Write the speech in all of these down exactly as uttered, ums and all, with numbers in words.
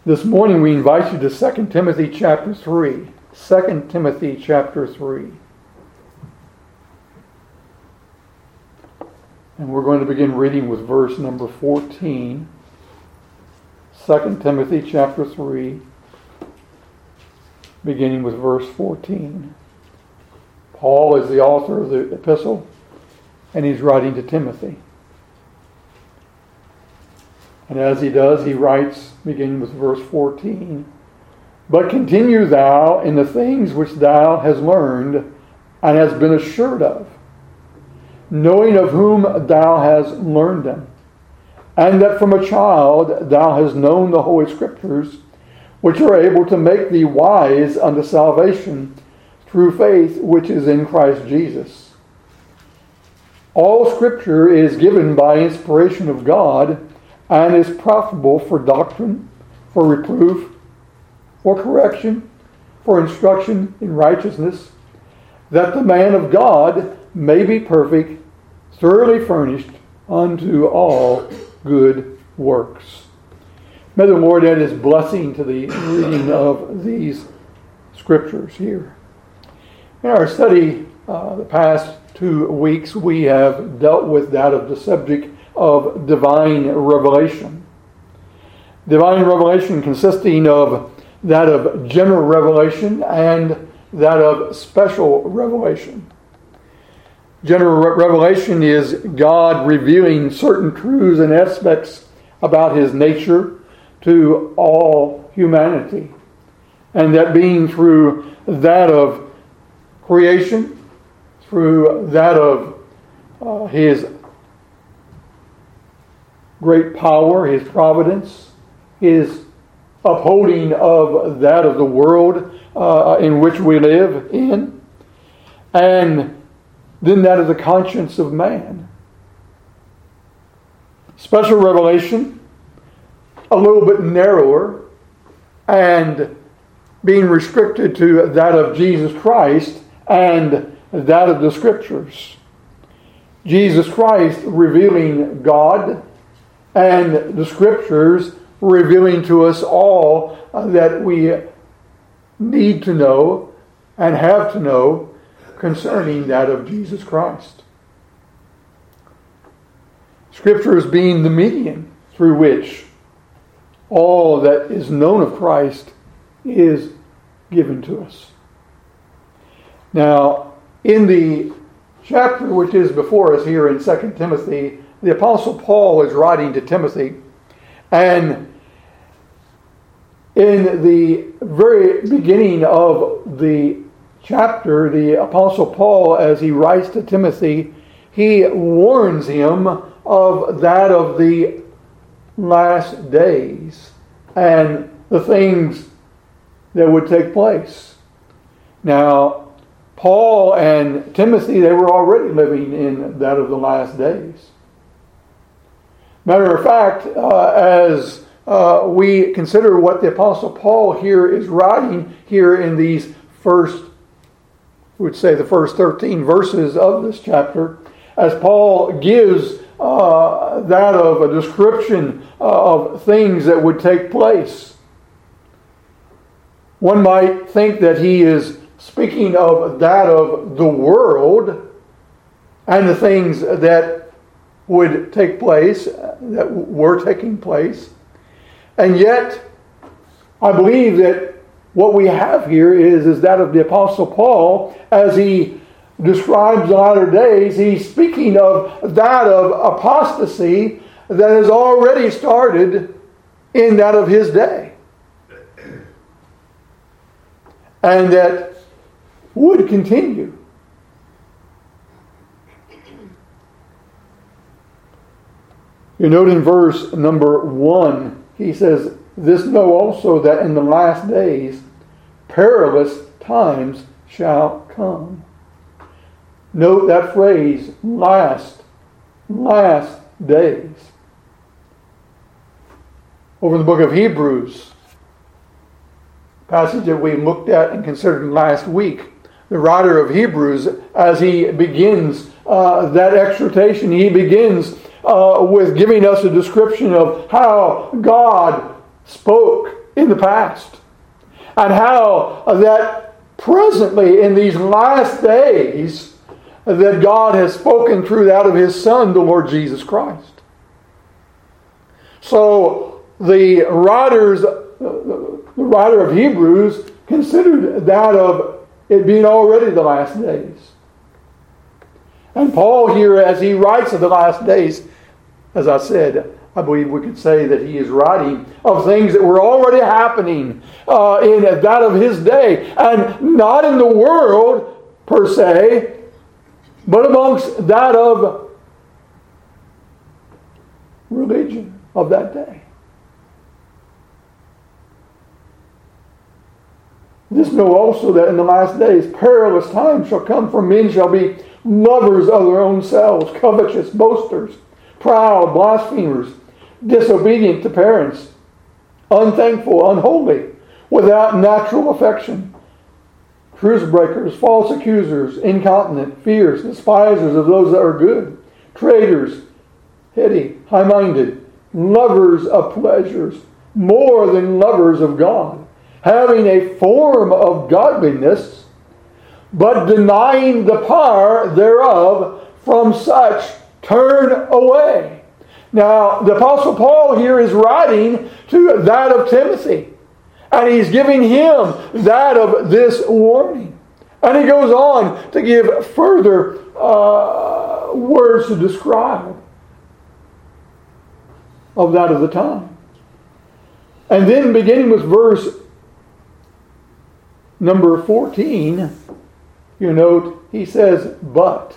This morning we invite you to Second Timothy chapter three. Second Timothy chapter three. And we're going to begin reading with verse number fourteen. Second Timothy chapter three, beginning with verse fourteen. Paul is the author of the epistle, and he's writing to Timothy. And as he does, he writes, beginning with verse fourteen, "But continue thou in the things which thou hast learned and hast been assured of, knowing of whom thou hast learned them, and that from a child thou hast known the Holy Scriptures, which are able to make thee wise unto salvation through faith which is in Christ Jesus. All Scripture is given by inspiration of God, and is profitable for doctrine, for reproof, for correction, for instruction in righteousness, that the man of God may be perfect, thoroughly furnished unto all good works." May the Lord add His blessing to the reading of these scriptures here. In our study uh, the past two weeks, we have dealt with that of the subject of divine revelation. Divine revelation consisting of that of general revelation and that of special revelation. General re- revelation is God revealing certain truths and aspects about His nature to all humanity, and that being through that of creation, through that of uh, His great power, His providence, His upholding of that of the world uh, in which we live in, and then that of the conscience of man. Special revelation, a little bit narrower, and being restricted to that of Jesus Christ and that of the Scriptures. Jesus Christ revealing God, and the Scriptures revealing to us all uh, that we need to know and have to know concerning that of Jesus Christ. Scriptures being the medium through which all that is known of Christ is given to us. Now, in the chapter which is before us here in Second Timothy, the Apostle Paul is writing to Timothy, and in the very beginning of the chapter, the Apostle Paul, as he writes to Timothy, he warns him of that of the last days and the things that would take place. Now, Paul and Timothy, they were already living in that of the last days. Matter of fact, uh, as uh, we consider what the Apostle Paul here is writing here in these first, we would say the first thirteen verses of this chapter, as Paul gives uh, that of a description of things that would take place, one might think that he is speaking of that of the world and the things that would take place, that were taking place. And yet, I believe that what we have here is, is that of the Apostle Paul. As he describes the latter days, he's speaking of that of apostasy that has already started in that of his day, and that would continue. You note in verse number one, he says, "This know also that in the last days perilous times shall come." Note that phrase, last, last days. Over in the book of Hebrews, passage that we looked at and considered last week, the writer of Hebrews, as he begins uh, that exhortation, he begins uh, with giving us a description of how God spoke in the past. And how that presently in these last days that God has spoken through that of His Son, the Lord Jesus Christ. So the writers, the writer of Hebrews considered that of it being already the last days. And Paul here, as he writes of the last days, as I said, I believe we could say that he is writing of things that were already happening uh, in that of his day. And not in the world, per se, but amongst that of religion of that day. This know also that in the last days perilous times shall come, for men shall be lovers of their own selves, covetous, boasters, proud, blasphemers, disobedient to parents, unthankful, unholy, without natural affection, truce breakers, false accusers, incontinent, fierce, despisers of those that are good, traitors, heady, high-minded, lovers of pleasures, more than lovers of God, having a form of godliness, but denying the power thereof, from such turn away. Now, the Apostle Paul here is writing to that of Timothy, and he's giving him that of this warning. And he goes on to give further uh, words to describe of that of the time. And then beginning with verse number fourteen, you note, he says, but.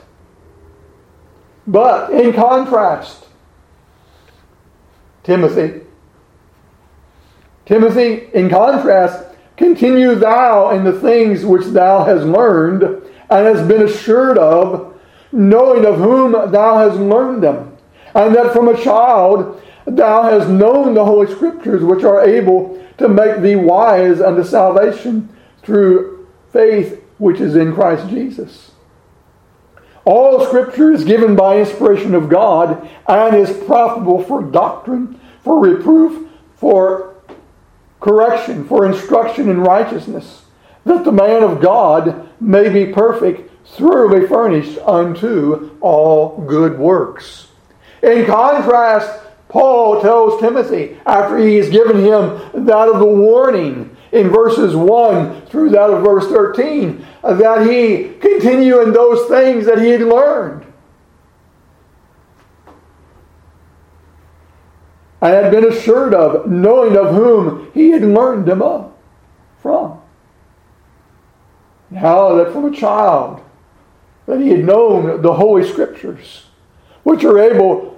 But, in contrast, Timothy, Timothy, in contrast, continue thou in the things which thou hast learned and hast been assured of, knowing of whom thou hast learned them, and that from a child thou hast known the Holy Scriptures, which are able to make thee wise unto salvation through faith which is in Christ Jesus. All Scripture is given by inspiration of God and is profitable for doctrine, for reproof, for correction, for instruction in righteousness, that the man of God may be perfect, thoroughly furnished unto all good works. In contrast, Paul tells Timothy, after he has given him that of the warning in verses one through that of verse thirteen, that he continue in those things that he had learned and had been assured of, knowing of whom he had learned them up from. Now that from a child that he had known the Holy Scriptures, which are able,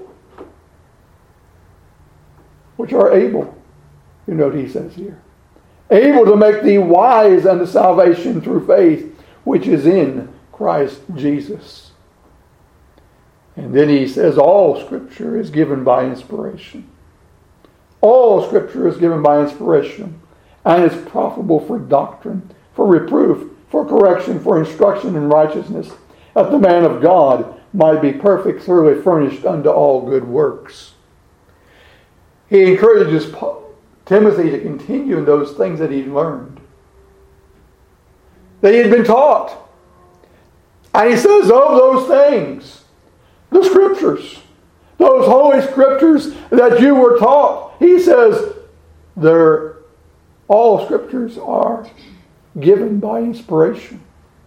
which are able, you know what he says here, able to make thee wise unto salvation through faith, which is in Christ Jesus. And then he says all Scripture is given by inspiration. All Scripture is given by inspiration and is profitable for doctrine, for reproof, for correction, for instruction in righteousness, that the man of God might be perfect, thoroughly furnished unto all good works. He encourages Timothy to continue in those things that he learned, that he had been taught. And he says, of those things, the Scriptures, those Holy Scriptures that you were taught, he says, they're, all Scriptures are given by inspiration.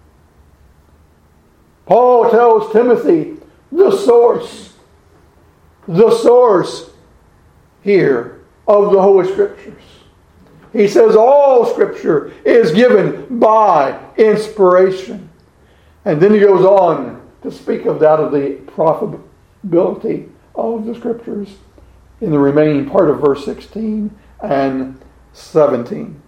Paul tells Timothy, the source, the source here of the Holy Scriptures. He says all Scripture is given by inspiration. And then he goes on to speak of that of the profitability of the Scriptures in the remaining part of verse sixteen and seventeen.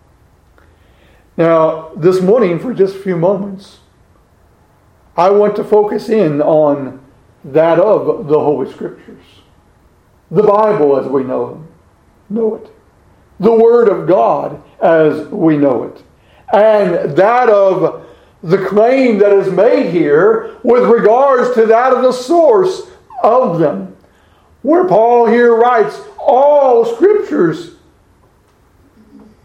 Now, this morning, for just a few moments, I want to focus in on that of the Holy Scriptures. The Bible as we know them. Know it. The Word of God as we know it. And that of the claim that is made here with regards to that of the source of them. Where Paul here writes, all Scriptures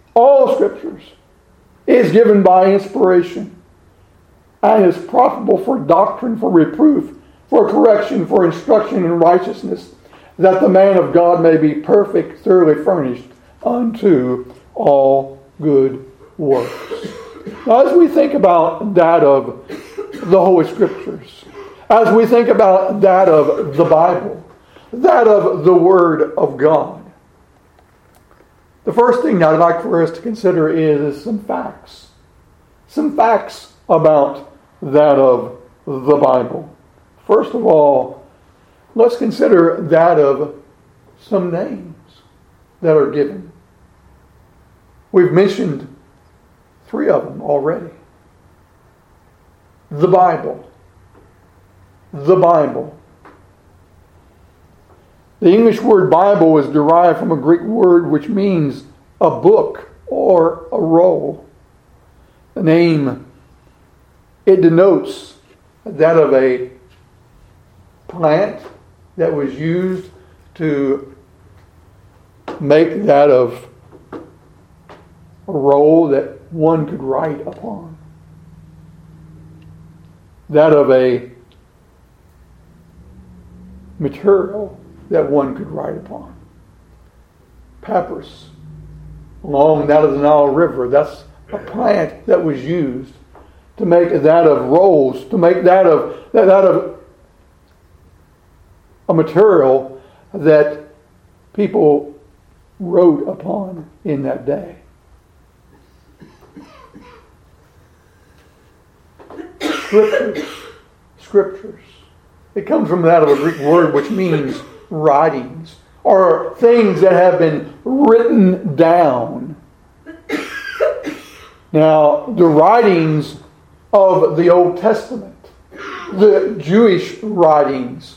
all Scriptures, is given by inspiration and is profitable for doctrine, for reproof, for correction, for instruction in righteousness, that the man of God may be perfect, thoroughly furnished unto all good works. Now, as we think about that of the Holy Scriptures, as we think about that of the Bible, that of the Word of God, the first thing I'd like for us to consider is some facts. Some facts about that of the Bible. First of all, let's consider that of some names that are given. We've mentioned three of them already. The Bible. The Bible. The English word Bible is derived from a Greek word which means a book or a roll. The name, it denotes that of a plant that was used to make that of a roll that one could write upon. That of a material that one could write upon. Papyrus, along that of the Nile River, that's a plant that was used to make that of rolls, to make that of that of a material that people wrote upon in that day. Scriptures. Scriptures. It comes from that of a Greek word which means writings, or things that have been written down. Now, the writings of the Old Testament, the Jewish writings,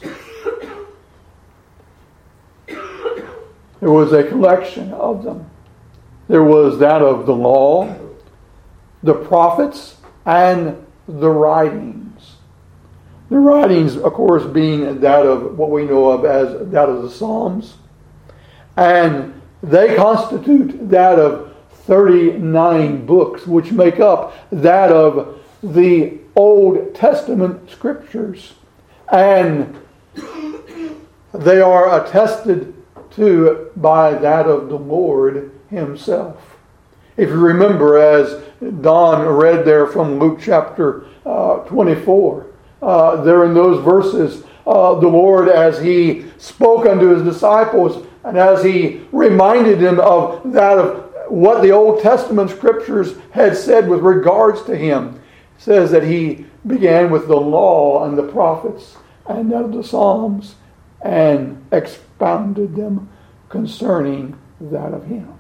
there was a collection of them. There was that of the law, the prophets, and the writings. The writings, of course, being that of what we know of as that of the Psalms. And they constitute that of thirty-nine books, which make up that of the Old Testament Scriptures. And they are attested to by that of the Lord Himself. If you remember, as Don read there from Luke chapter uh, twenty-four, uh, there in those verses, uh, the Lord, as He spoke unto His disciples, and as He reminded them of that of what the Old Testament Scriptures had said with regards to Him, says that He began with the law and the prophets and that of the Psalms, and expounded them concerning that of Him.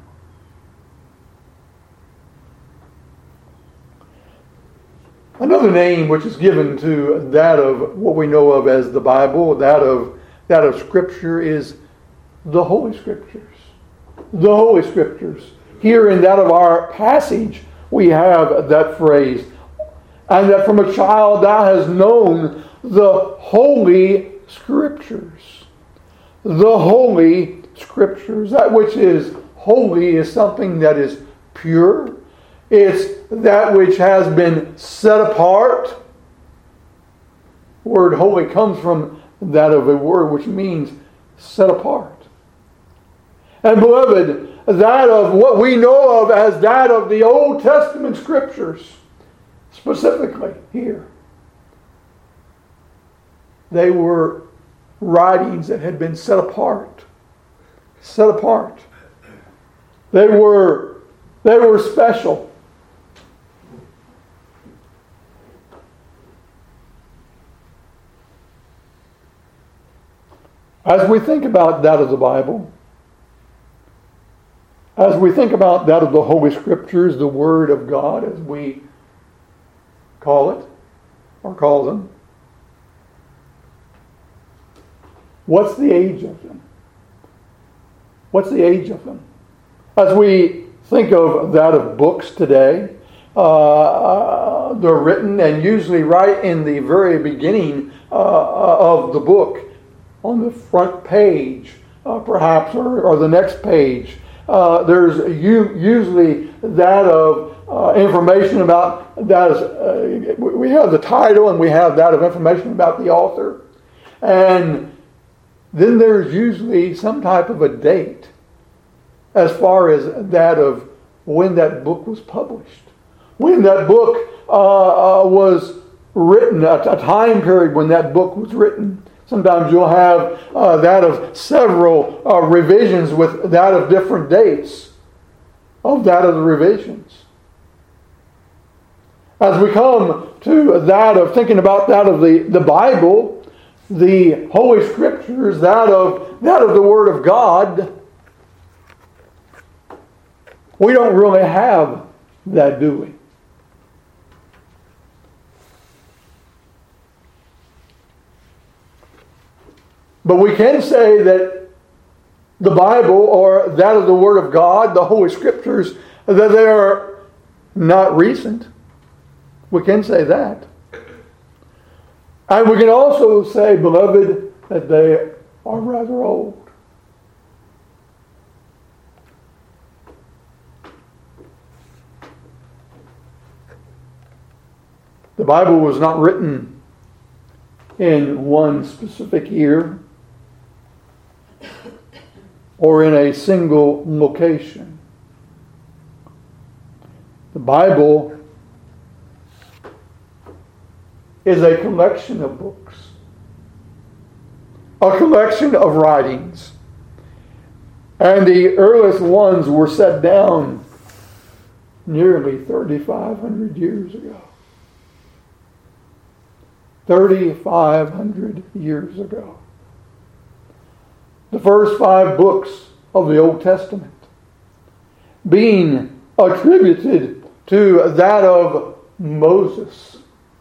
Another name which is given to that of what we know of as the Bible, that of that of Scripture, is the Holy Scriptures. The Holy Scriptures. Here in that of our passage, we have that phrase, and that from a child thou hast known the Holy Scriptures. The Holy Scriptures. That which is holy is something that is pure. It's that which has been set apart. The word holy comes from that of a word which means set apart. And beloved, that of what we know of as that of the Old Testament Scriptures, specifically here, they were writings that had been set apart. Set apart. They were, they were special. As we think about that of the Bible, as we think about that of the Holy Scriptures, the Word of God, as we call it, or call them, what's the age of them? What's the age of them? As we think of that of books today, uh, they're written and usually right in the very beginning uh, of the book, on the front page, uh, perhaps, or, or the next page. Uh, there's u- usually that of uh, information about that is, uh, we have the title and we have that of information about the author. And then there's usually some type of a date as far as that of when that book was published. When that book uh, uh, was written, a, a time period when that book was written. Sometimes you'll have uh, that of several uh, revisions with that of different dates of that of the revisions. As we come to that of thinking about that of the, the Bible, the Holy Scriptures, that of that of the Word of God, we don't really have that, do we? But we can say that the Bible, or that of the Word of God, the Holy Scriptures, that they are not recent. We can say that. And we can also say, beloved, that they are rather old. The Bible was not written in one specific year or in a single location. The Bible is a collection of books, a collection of writings. And the earliest ones were set down nearly thirty-five hundred years ago. thirty-five hundred years ago. The first five books of the Old Testament being attributed to that of Moses.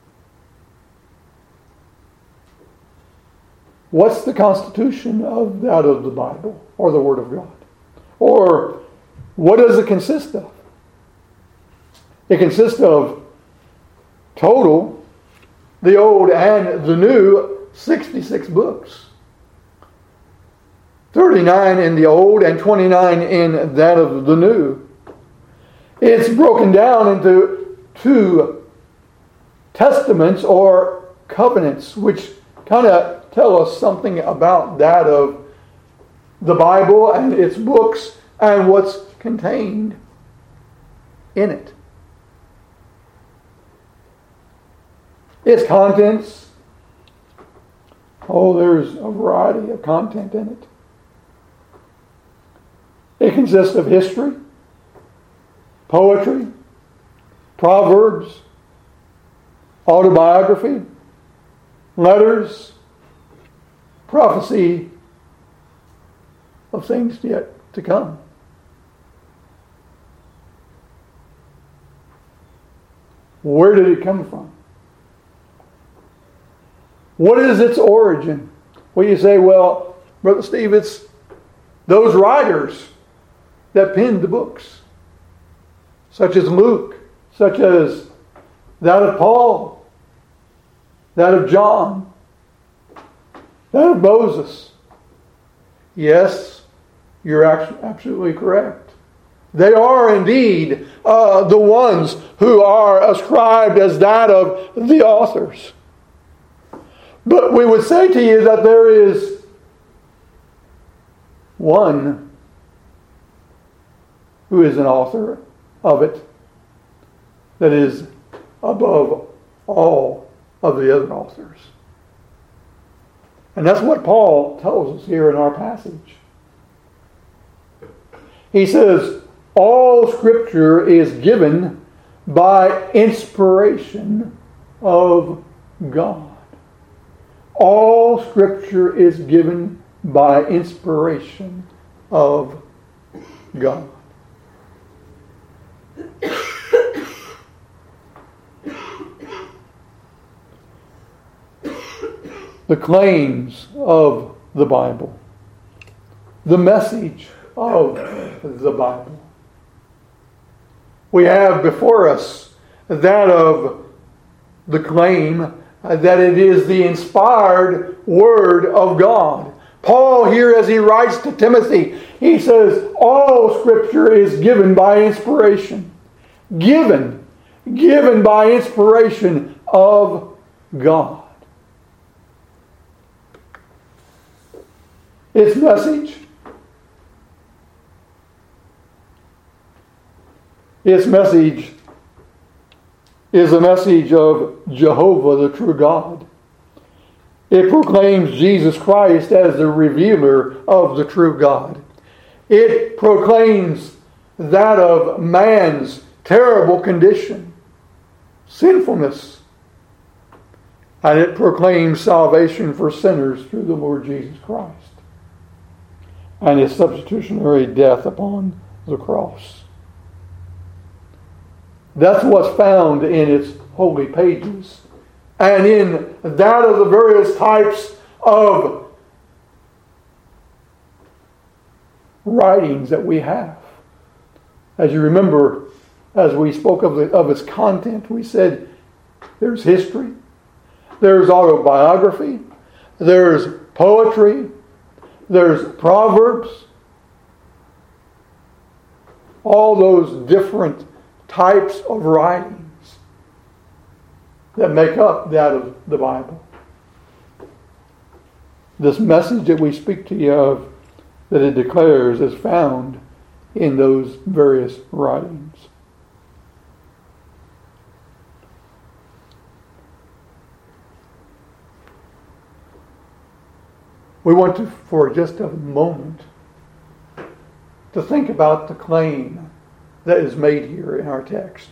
What's the constitution of that of the Bible or the Word of God? Or what does it consist of? It consists of total, the Old and the New, sixty-six books. thirty-nine in the Old and twenty-nine in that of the New. It's broken down into two testaments or covenants, which kind of tell us something about that of the Bible and its books and what's contained in it. Its contents, oh, there's a variety of content in it. It consists of history, poetry, proverbs, autobiography, letters, prophecy of things yet to come. Where did it come from? What is its origin? Well, you say, well, Brother Steve, it's those writers that penned the books, such as Luke, such as that of Paul, that of John, that of Moses. Yes, you're absolutely correct. They are indeed uh, the ones who are ascribed as that of the authors. But we would say to you that there is one who is an author of it that is above all of the other authors. And that's what Paul tells us here in our passage. He says, all Scripture is given by inspiration of God. All Scripture is given by inspiration of God. The claims of the Bible, the message of the Bible. We have before us that of the claim that it is the inspired Word of God. Paul here, as he writes to Timothy, he says, all Scripture is given by inspiration. Given. Given by inspiration of God. Its message. Its message is a message of Jehovah, the true God. It proclaims Jesus Christ as the revealer of the true God. It proclaims that of man's terrible condition, sinfulness. And it proclaims salvation for sinners through the Lord Jesus Christ and His substitutionary death upon the cross. That's what's found in its holy pages. And in that of the various types of writings that we have. As you remember, as we spoke of, the, of its content, we said there's history, there's autobiography, there's poetry, there's proverbs, all those different types of writings that make up that of the Bible. This message that we speak to you of, that it declares, is found in those various writings. We want to, for just a moment, to think about the claim that is made here in our text.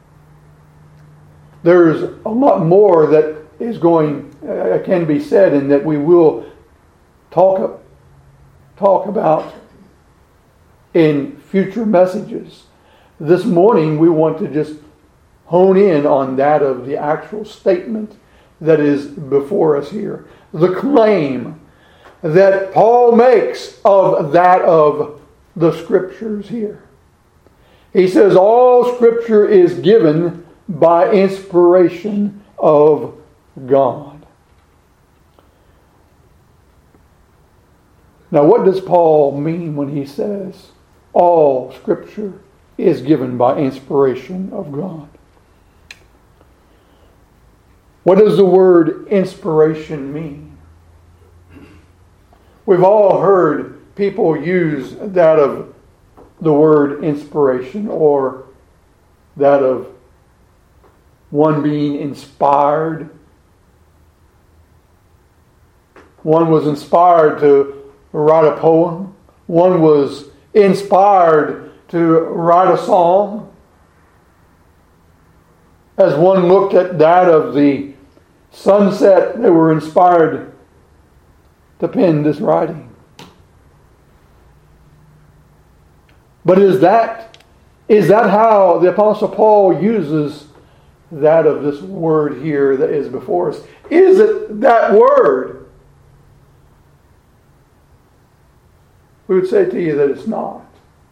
There's a lot more that is going, uh, can be said, and that we will talk, talk about in future messages. This morning we want to just hone in on that of the actual statement that is before us here. The claim that Paul makes of that of the Scriptures here. He says all Scripture is given by inspiration of God. Now, what does Paul mean when he says all Scripture is given by inspiration of God? What does the word inspiration mean? We've all heard people use that of the word inspiration, or that of one being inspired. One was inspired to write a poem. One was inspired to write a song. As one looked at that of the sunset, they were inspired to pen this writing. But is that, is that how the Apostle Paul uses that of this word here that is before us? Is it that word? We would say to you that it's not.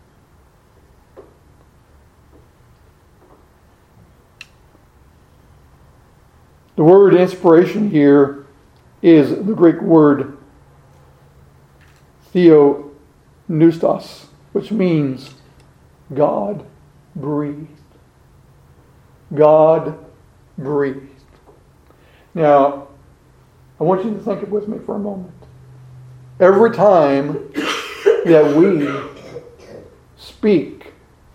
The word inspiration here is the Greek word theopneustos, which means God breathed. God breathed. Now, I want you to think it with me for a moment. Every time that we speak,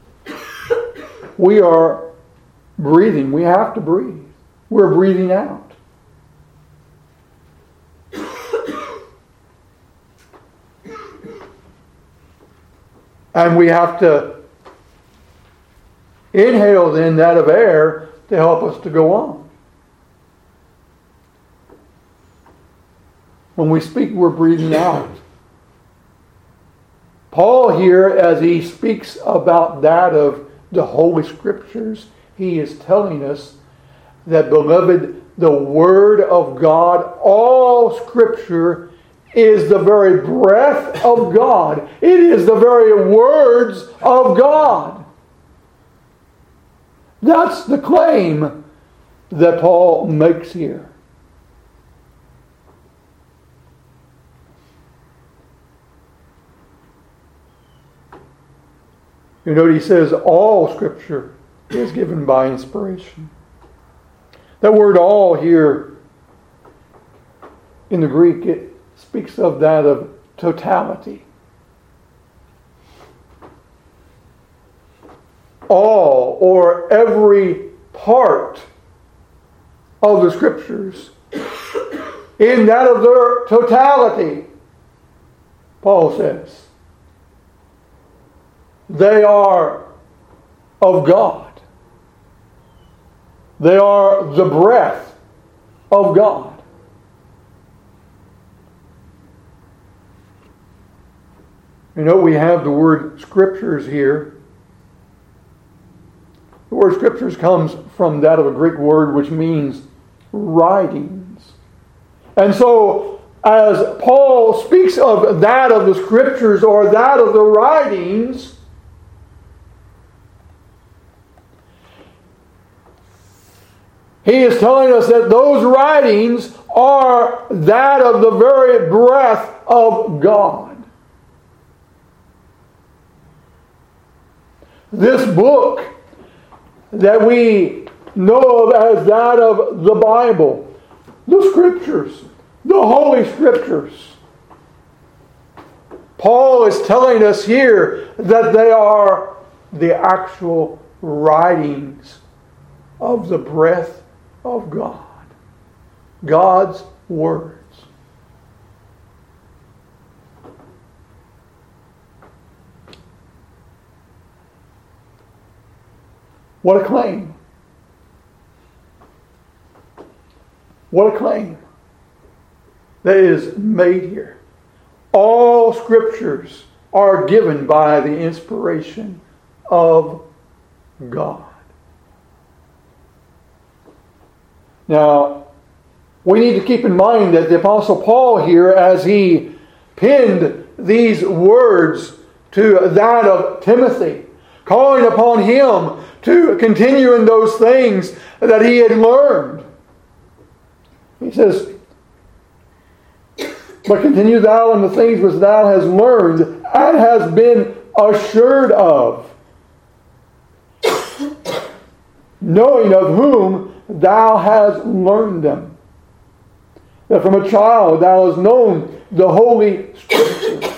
we are breathing. We have to breathe. We're breathing out. And we have to inhale then that of air to help us to go on. When we speak, we're breathing out. Paul here, as he speaks about that of the Holy Scriptures, he is telling us that, beloved, the Word of God, all Scripture is the very breath of God. It is the very words of God. That's the claim that Paul makes here. You note he says all Scripture is given by inspiration. That word all here in the Greek, it speaks of that of totality. All or every part of the Scriptures, in that of their totality, Paul says, they are of God. They are the breath of God. You know, we have the word Scriptures here. The word Scriptures comes from that of a Greek word which means writings. And so, as Paul speaks of that of the Scriptures or that of the writings, he is telling us that those writings are that of the very breath of God. This book that we know of as that of the Bible, the Scriptures, the Holy Scriptures. Paul is telling us here that they are the actual writings of the breath of God. God's words. What a claim. What a claim that is made here. All Scriptures are given by the inspiration of God. Now, we need to keep in mind that the Apostle Paul here, as he penned these words to that of Timothy, calling upon him to continue in those things that he had learned. He says, but continue thou in the things which thou hast learned and hast been assured of, knowing of whom thou hast learned them. That from a child thou hast known the Holy Scriptures.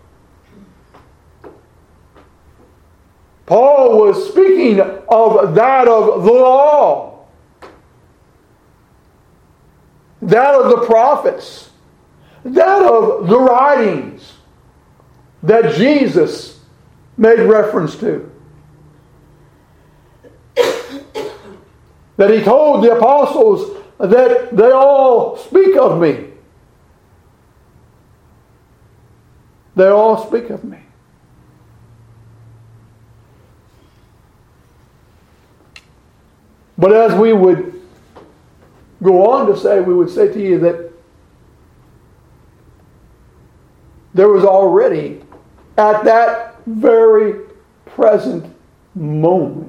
Paul was speaking of that of the law, that of the prophets, that of the writings that Jesus made reference to. That he told the apostles that they all speak of me. They all speak of me. But as we would go on to say, we would say to you that there was already, at that very present moment,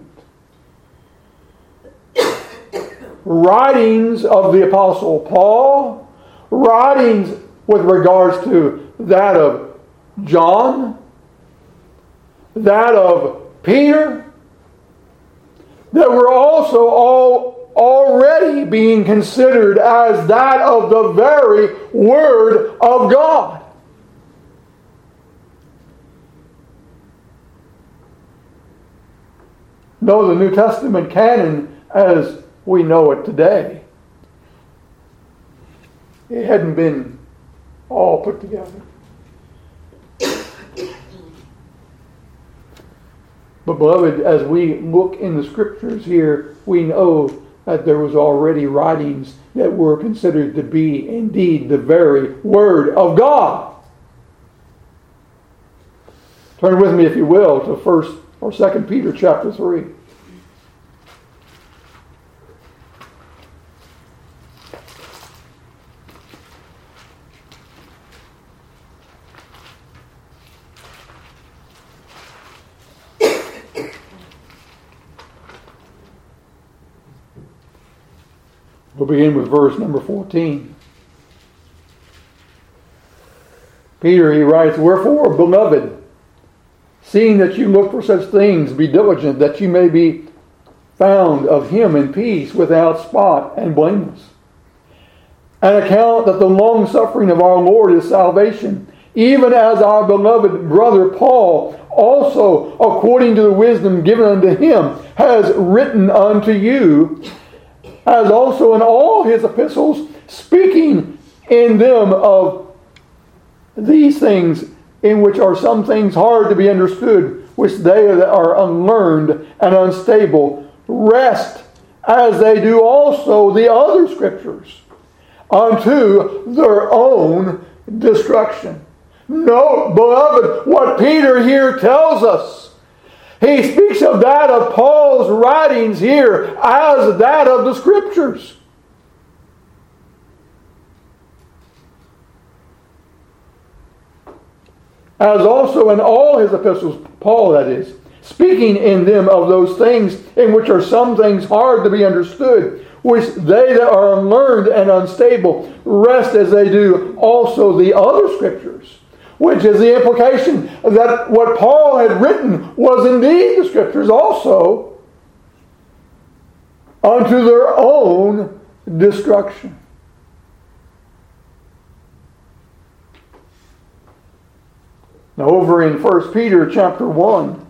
writings of the Apostle Paul, writings with regards to that of John, that of Peter, that were also all already being considered as that of the very Word of God. No, the New Testament canon as we know it today, it hadn't been all put together. But beloved, as we look in the Scriptures here, we know that there was already writings that were considered to be indeed the very Word of God. Turn with me, if you will, to First or Second Peter chapter three. We'll begin with verse number fourteen. Peter, he writes, "Wherefore, beloved, seeing that you look for such things, be diligent, that you may be found of him in peace, without spot and blameless. And account that the long suffering of our Lord is salvation, even as our beloved brother Paul also, according to the wisdom given unto him, has written unto you, as also in all his epistles, speaking in them of these things, in which are some things hard to be understood, which they that are unlearned and unstable rest, as they do also the other scriptures, unto their own destruction. No, beloved, what Peter here tells us, he speaks of that of Paul's writings here as that of the scriptures. As also in all his epistles, Paul that is, speaking in them of those things in which are some things hard to be understood, which they that are unlearned and unstable rest, as they do also the other scriptures. Which is the implication that what Paul had written was indeed the scriptures also, unto their own destruction. Now over in First Peter chapter one.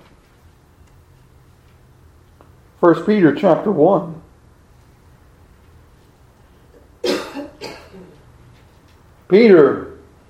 First Peter chapter one. Peter,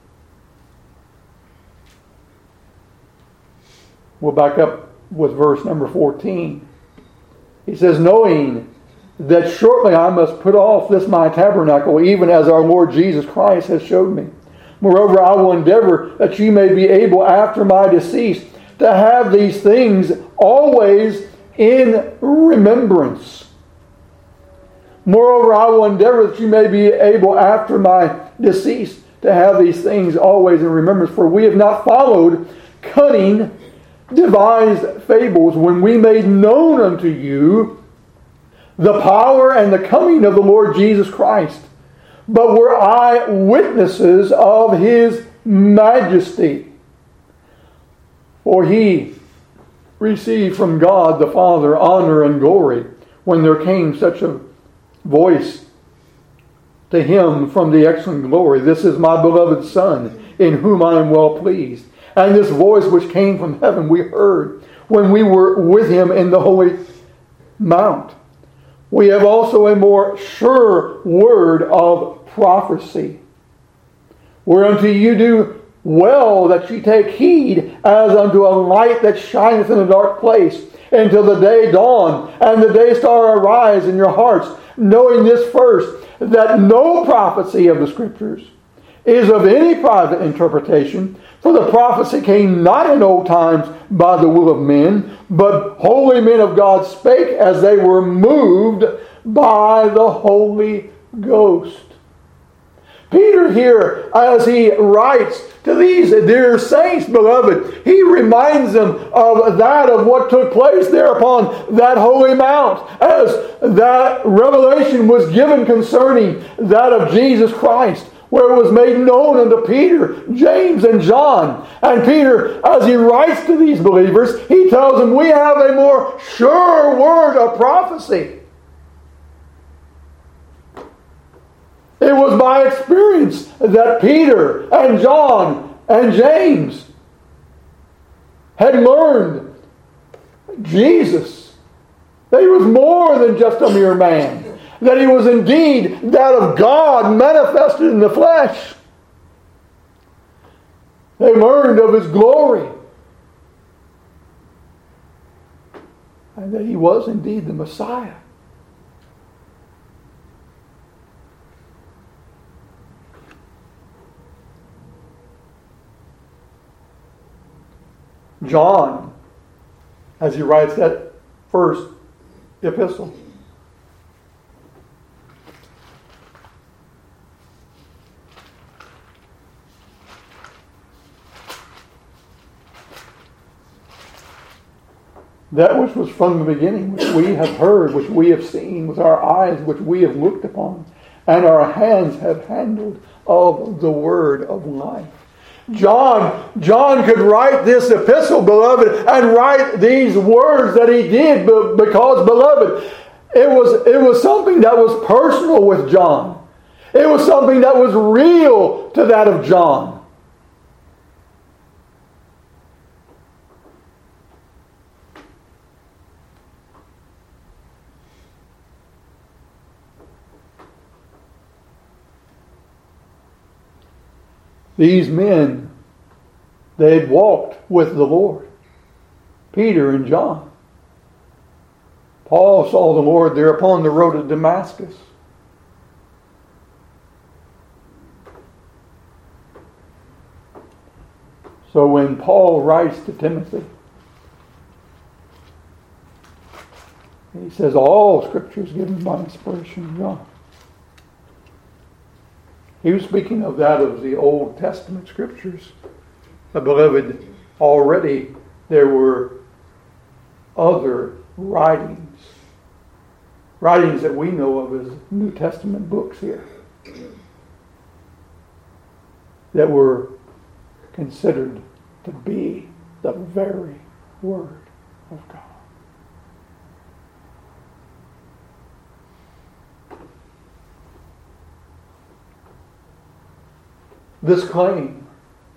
we'll back up with verse number fourteen. He says, knowing that shortly I must put off this my tabernacle, even as our Lord Jesus Christ has showed me. Moreover, I will endeavor that ye may be able after my decease to have these things always in remembrance. Moreover, I will endeavor that you may be able after my decease to have these things always in remembrance. For we have not followed cunning, devised fables when we made known unto you the power and the coming of the Lord Jesus Christ, but were eyewitnesses of his majesty. For he received from God the Father honor and glory when there came such a voice to him from the excellent glory, this is my beloved Son, in whom I am well pleased. And this voice which came from heaven we heard when we were with him in the holy mount. We have also a more sure word of prophecy, whereunto you do well that ye take heed as unto a light that shineth in a dark place, until the day dawn and the day star arise in your hearts, knowing this first, that no prophecy of the Scriptures is of any private interpretation, for the prophecy came not in old times by the will of men, but holy men of God spake as they were moved by the Holy Ghost. Peter here, as he writes to these dear saints, beloved, he reminds them of that of what took place there upon that holy mount, as that revelation was given concerning that of Jesus Christ, where it was made known unto Peter, James, and John. And Peter, as he writes to these believers, he tells them, we have a more sure word of prophecy. It was by experience that Peter and John and James had learned Jesus, that he was more than just a mere man, that he was indeed that of God manifested in the flesh. They learned of his glory, and that he was indeed the Messiah. John, as he writes that first epistle, that which was from the beginning, which we have heard, which we have seen with our eyes, which we have looked upon, and our hands have handled of the word of life. John, John could write this epistle, beloved, and write these words that he did because, beloved, it was, it was something that was personal with John. It was something that was real to that of John. These men, they had walked with the Lord. Peter and John. Paul saw the Lord there upon the road to Damascus. So when Paul writes to Timothy, he says all Scripture is given by inspiration of God. He was speaking of that of the Old Testament Scriptures. But beloved, already there were other writings. Writings that we know of as New Testament books here. That were considered to be the very Word of God. This claim,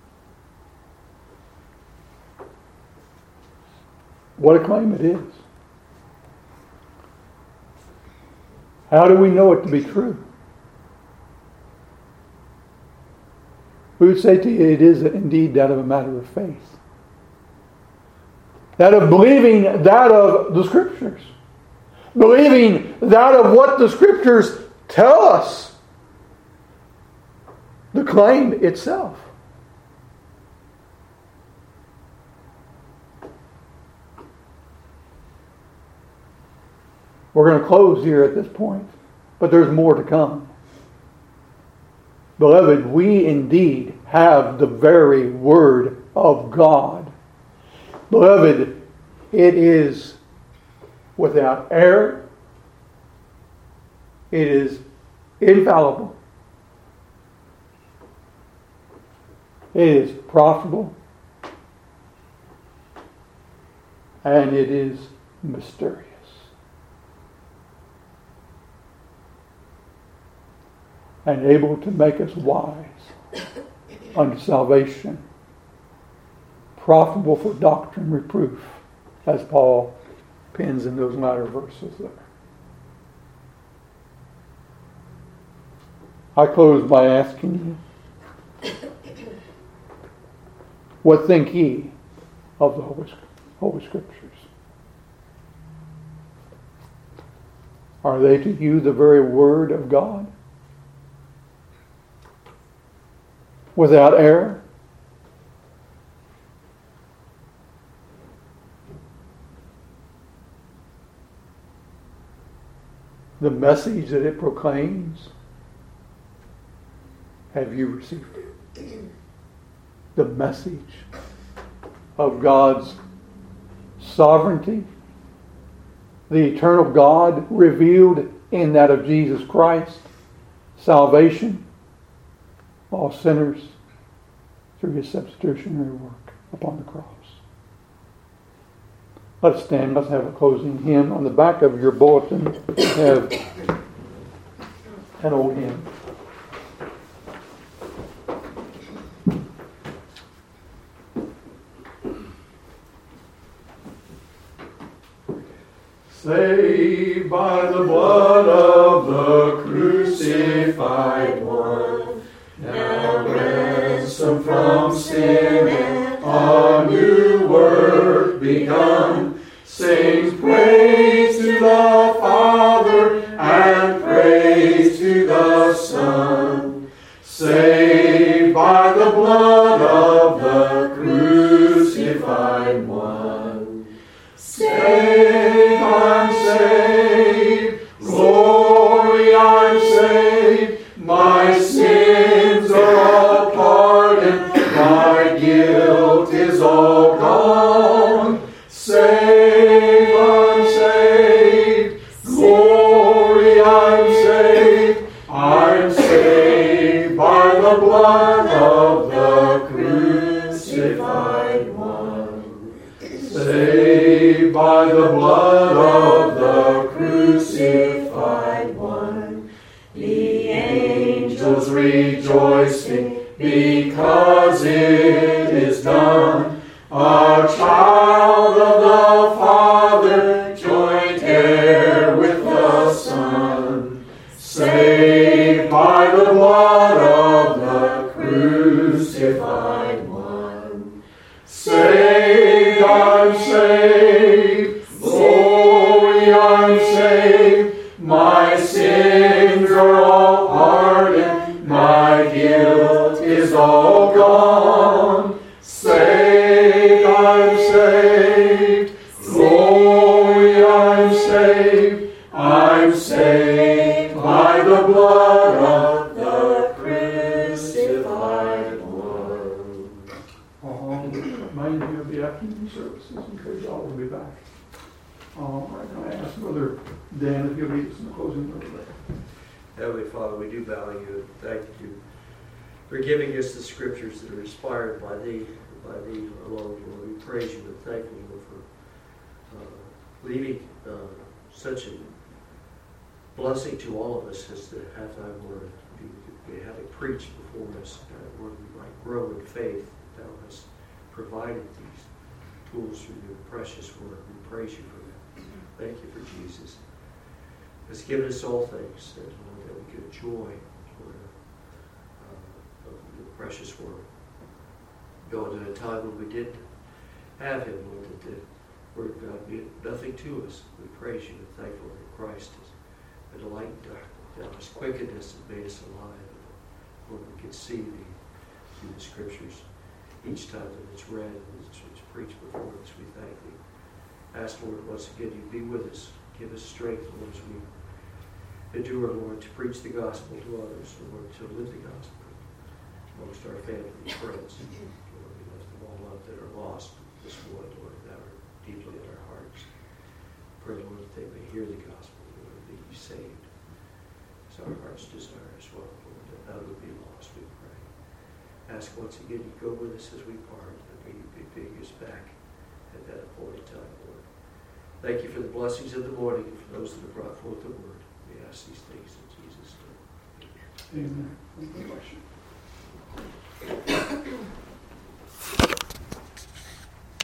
what a claim it is. How do we know it to be true? We would say to you, it is indeed that of a matter of faith. That of believing that of the Scriptures. Believing that of what the Scriptures tell us. The claim itself. We're going to close here at this point, but there's more to come. Beloved, we indeed have the very Word of God. Beloved, it is without error. It is infallible. It is profitable. And it is mysterious. And able to make us wise unto salvation. Profitable for doctrine, reproof, as Paul pens in those latter verses there. I close by asking you, what think ye of the Holy, Holy Scriptures? Are they to you the very Word of God? Without error? The message that it proclaims, have you received it? The message of God's sovereignty, the eternal God revealed in that of Jesus Christ, salvation, all sinners through His substitutionary work upon the cross. Let's stand. Let's have a closing hymn. On the back of your bulletin, we have an old hymn. Saved by the blood of the crucified one, now ransomed from sin and a new work begun, sings praise to the Father and praise to the Son. Saved by the blood of the crucified one. Saved, I'm saved, glory, I'm saved, my sins are all pardoned, my guilt is all gone. Saved, I'm saved, glory, I'm saved, I'm saved by the blood of the Slowly I'm saved, my sins are all pardoned, my guilt is all gone. Saved, I'm saved, slowly I'm saved, I'm saved by the blood of the crucified one. I'll remind you of the afternoon services in case y'all will be back. All right, now I ask Brother Dan if you'll lead us in the closing prayer. Heavenly Father, we do value you and thank you for giving us the scriptures that are inspired by thee, by thee alone, Lord. We praise you and thank you, Lord, for uh, leaving uh, such a blessing to all of us as to have thy word. We, we have it preached before us, uh, Lord, we might grow in faith. Thou hast provided these tools through your precious word. We praise you for that. Thank you for Jesus. Has given us all things that, Lord, that we could enjoy, Lord, uh, of your precious word. Going to a time when we didn't have him, Lord, that the word of God meant nothing to us. We praise you and thankful that Christ is a delight in darkness. Thou hast quickened us and made us alive. Lord, we can see thee through the scriptures each time that it's read and it's, it's preached before us. We thank thee. Ask, Lord, once again, you be with us. Give us strength, Lord, as we endure, Lord, to preach the gospel to others, Lord, to live the gospel amongst our family and friends. Lord, we lift them all up that are lost this morning, Lord, that are deeply in our hearts. Pray, Lord, that they may hear the gospel, Lord, and be saved. It's our heart's desire as well, Lord, that none would be lost, we pray. Ask once again, you go with us as we part, and may you be big us back at that appointed time, Lord. Thank you for the blessings of the morning and for those that have brought forth the word. We ask these things in Jesus' name. Amen. Amen. Thank you.